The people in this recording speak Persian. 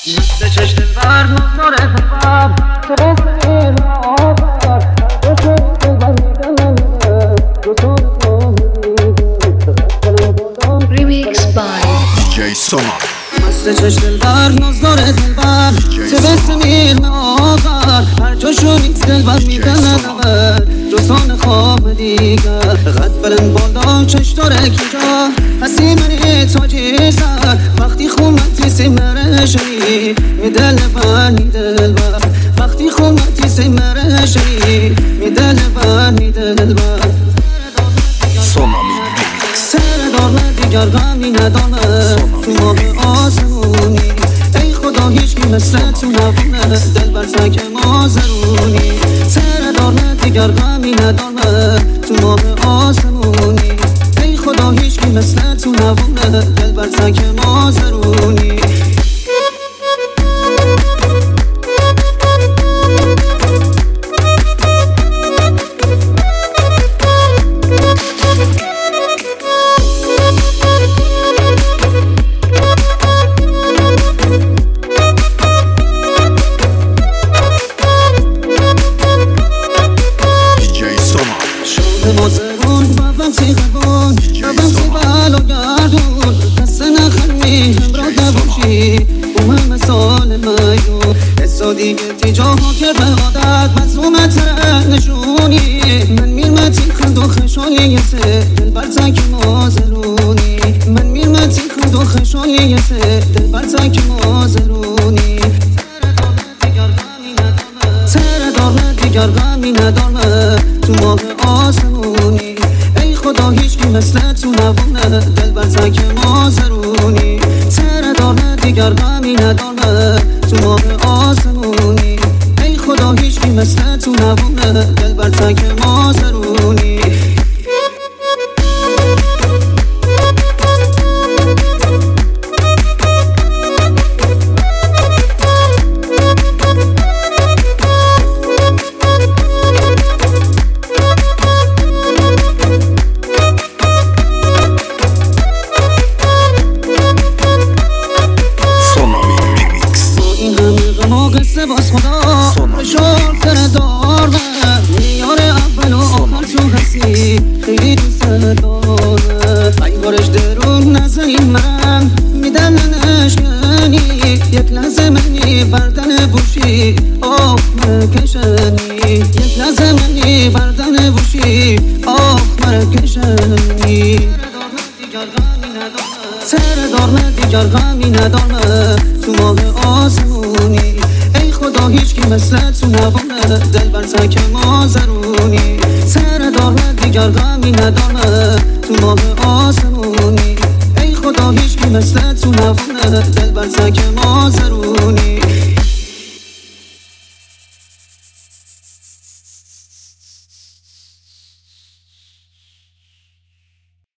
مثل چشم بر نظر دلبر سرسیر آور هر دو شد دلبر میدنم Remix by DJ Soma. مثل چشم دلبر نظر دلبر سرسیر آور هر جا شد دلبر میدنم رسان خواب دیگر قد بلند بالا چش داره کجا هستی منی تاجی سر وقتی خومتی سمرشی می دل بر می دل بر وقتی خومتی سمرشی می دل بر می دل بر Soma Mix. سر دار دیگر غمی ندامه تو ماه آسمونی ای خدا هیچکی مثل تو نبونه دل بر سک ما زرونی سر دار دیگر غمی ندامه تو ماه آسمونی ای خدا هیچکی مثل تو نبونه دل بر سک ما زرونی مازرون بابم سی غبون بابم سی بالو گردون دست نخمی همراه نباشی او همه سال میون حسا دیگه تیجاها کرده عادت مظلومت نشونی من میرمتی خند و خشانی یه سه دل بر تک مازرونی من میرمتی خند و خشانی یه سه دل بر تک مازرونی سر دار دیگر غمی ندارمه تو ماه آسمونی ای خدا هیچکی مثل تو نبونه دل بر تک ما زرونی سر دار دیگر غمی ندارمه تو ماه آسمونی ای خدا هیچکی مثل تو نبونه دل بر تک ما زرونی باز خدا شد در دار میار اول و آخر تو هستی خیلی دوست داره ای بارش درون نزنی من میدم نشکنی یک لحظه منی بردن بوشی آخ مرکشنی یک لحظه منی بردن بوشی آخ مرکشنی سر دار دیگر غمی ندارمه تو ماه آسمونی ای خدا هیچکی مثل تو نبونه دل بر تک ما زرونی سر دار دیگر غمی ندارمه تو ماه آسمونی ای خدا هیچکی مثل تو نبونه دل بر تک ما زرونی